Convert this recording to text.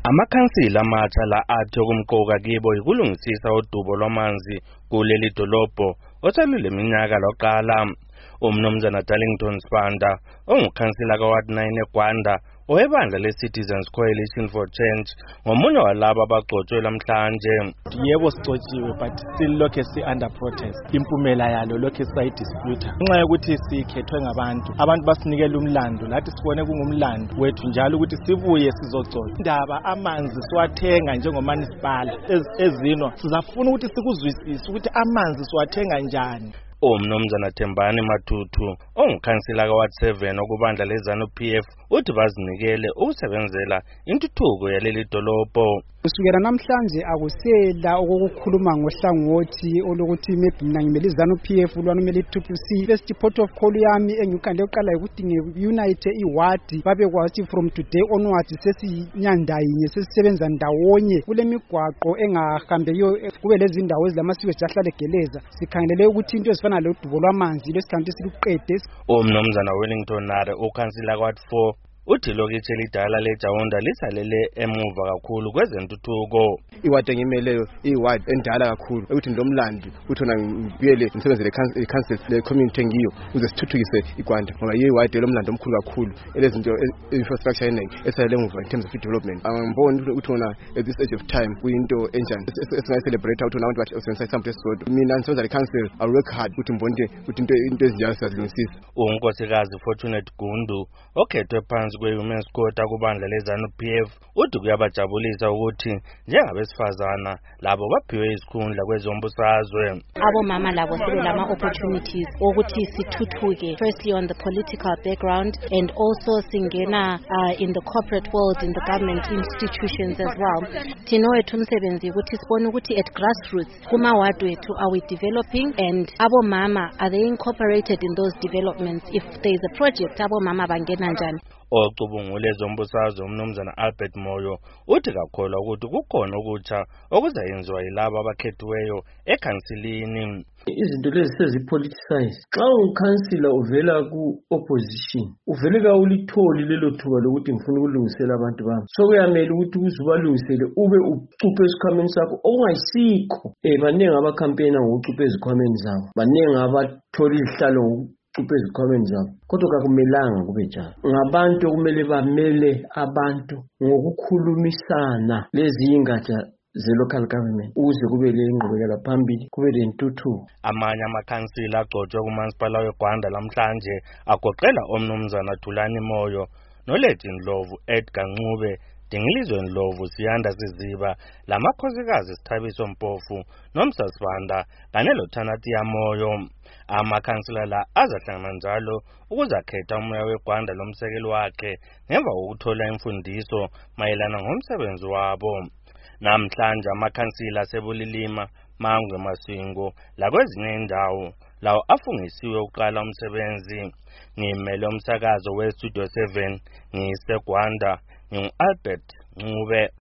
Amakhansila amatsha la athi okumqoka kibo yikulungisisa udubo lwamanzi kuleli dolobho osalule minyaka loqala. Umnumzana Darlington Sibanda ongukhansila kaWard 9 eGwanda owebandla leCitizens Coalition for Change ngomunye walabo abagcotshwe namhlanje. Yebo sigcotshiwe but still lokho si under protest. Impumela yalo lokho siyidispute. Nxa yokuthi sikhethwe abantu basinikela umlando lathi sibone kungumlando wethu njalo ukuthi sibuye sizogcotsha. Indaba amanzi siwathenga njengomunicipal ezino sizafuna ukuthi sikuzwisise ukuthi amanzi siwathenga njani. Umnumzana Thembani Matutu ongukhansila kaWard 7 okubandla leZanu-PF uthi bazinikele ukusebenzela intuthuko yaleli dolobho. Kusukela namhlanje akusela okukhuluma ngohlangothi olokuthi maybe mina ngimele iZanu-PF ulwana umele i-PPC. First port of call yami engikande uqala ukuthi ngiunite iward babe kwathi from today onwards sesinyanda yinye sesisebenza ndawonye kule migwaqo engahambeyo kube lezi indawo ezilamasiko ejahlale geleza sikhangelele ukuthi into ezifana lodubo lwamanzi lesikhanti siluqede. Umnumzana Wellington Nare ukhansila kaWard 4 uthi lokithe lidala leJaunda lisalele emuva kakhulu kwezentuthuko. Iward engimeleyo iward endala kakhulu ukuthi ndilomlandi uthi ona ngibuyele ngisebenzele i-council le-community engiyo uze sithuthukise iGwanda ngoba iward lomlando omkhulu kakhulu elezinto infrastructure eningi esalele emuva in terms of development. Angiboni ukuthi ona at this age of time kuyinto enjani esingayicelebrate ukuthi abantu bathi osebenzisa isamba esisodwa. Mina ngisebenza le-council I work hard ukuthi ngibone ukuthi into ezinjalo siyazilungisisa. Unkosikazi Fortunate Gundu okhethwe phansi kwe-Women's Court akubandla leZanu-PF uthi kuyabajabulisa ukuthi njengabesifazana labo baphiwe isikhundla kwezombusazwe. Abomama labo sebelama opportunities ukuthi sithuthuke, firstly on the political background and also singena in the corporate world, in the government institutions as well. Thina wethu umsebenzi ukuthi sibone ukuthi at grassroots kuma ward wethu are we developing and abomama are they incorporated in those developments. If there is a project abomama bangena njani. Ocubungule zombusazwe umnumzana Albert Moyo uthi kakholwa ukuthi kukhona ukutsha okuzayenziwa yilabo abakhethiweyo ekhansilini. Izinto lezi sezipoliticize. Xa ungukhansila uvela ku-opposition uvele kawulitholi lelo thuba lokuthi ngifuna ukulungisela abantu bami. So kuyamele ukuthi uzubalungisele ube ucuphe esikhwameni sakho okungayisikho. Baningi abakhampeyina ngokucupha ezikhwameni zabo. Baningi abathola izihlalo cuphe ezikhwameni zabo kodwa kakumelanga kube njalo. Ngabantu okumele bamele abantu ngokukhulumisana lezi ingatsha ze-local government ukuze kube le ngqubekela phambili kube le ntuthuko. Amanye amakhansila agcotshwe kumasipala weGwanda lamhlanje agoqela omnumzana Thulani Moyo noLethi Ndlovu, Edgar Ncube, Dingilizwe Ndlovu, Siyanda Siziba, lamakhosikazi Sithabiso Mpofu noMsasibanda kanye loThanatia Moyo. Amakhansila la azahlangana njalo ukuzakhetha umoya weGwanda lomsekeli wakhe ngemva kokuthola imfundiso mayelana ngomsebenzi wabo. Namhlanje amakhansila aseBulilima, Mangwe, Masingo lakwezinye indawo lawo afungisiwe uqala umsebenzi. Ngimele umsakazo weStudio 7 ngiseGwanda, ngingu-Albert Ncube.